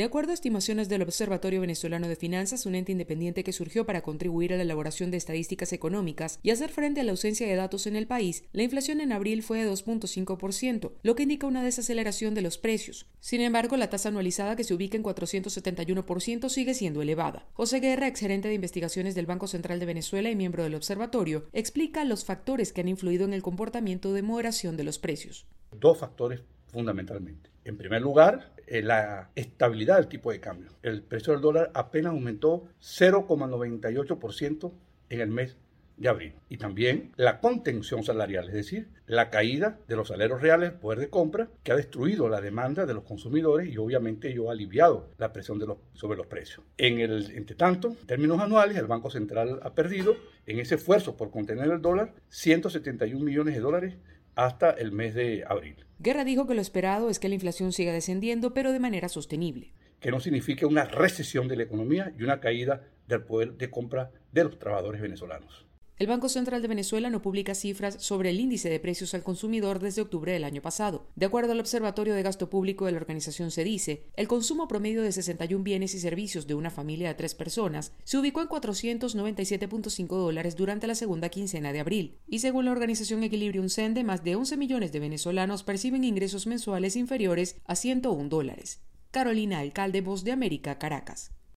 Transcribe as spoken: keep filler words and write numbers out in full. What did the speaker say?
De acuerdo a estimaciones del Observatorio Venezolano de Finanzas, un ente independiente que surgió para contribuir a la elaboración de estadísticas económicas y hacer frente a la ausencia de datos en el país, la inflación en abril fue de dos punto cinco por ciento, lo que indica una desaceleración de los precios. Sin embargo, la tasa anualizada, que se ubica en cuatrocientos setenta y uno por ciento, sigue siendo elevada. José Guerra, exgerente de investigaciones del Banco Central de Venezuela y miembro del observatorio, explica los factores que han influido en el comportamiento de moderación de los precios. Dos factores fundamentalmente. En primer lugar, eh, la estabilidad del tipo de cambio. El precio del dólar apenas aumentó cero coma noventa y ocho por ciento en el mes de abril. Y también la contención salarial, es decir, la caída de los salarios reales, el poder de compra, que ha destruido la demanda de los consumidores y obviamente ello ha aliviado la presión de los, sobre los precios. En el, entre tanto, en términos anuales, el Banco Central ha perdido en ese esfuerzo por contener el dólar ciento setenta y un millones de dólares hasta el mes de abril. Guerra dijo que lo esperado es que la inflación siga descendiendo, pero de manera sostenible. Que no signifique una recesión de la economía y una caída del poder de compra de los trabajadores venezolanos. El Banco Central de Venezuela no publica cifras sobre el índice de precios al consumidor desde octubre del año pasado. De acuerdo al Observatorio de Gasto Público de la organización CEDICE, el consumo promedio de sesenta y un bienes y servicios de una familia de tres personas se ubicó en cuatrocientos noventa y siete punto cinco dólares durante la segunda quincena de abril, y según la organización Equilibrium Sende, más de once millones de venezolanos perciben ingresos mensuales inferiores a ciento un dólares. Carolina Alcalde, Voz de América, Caracas.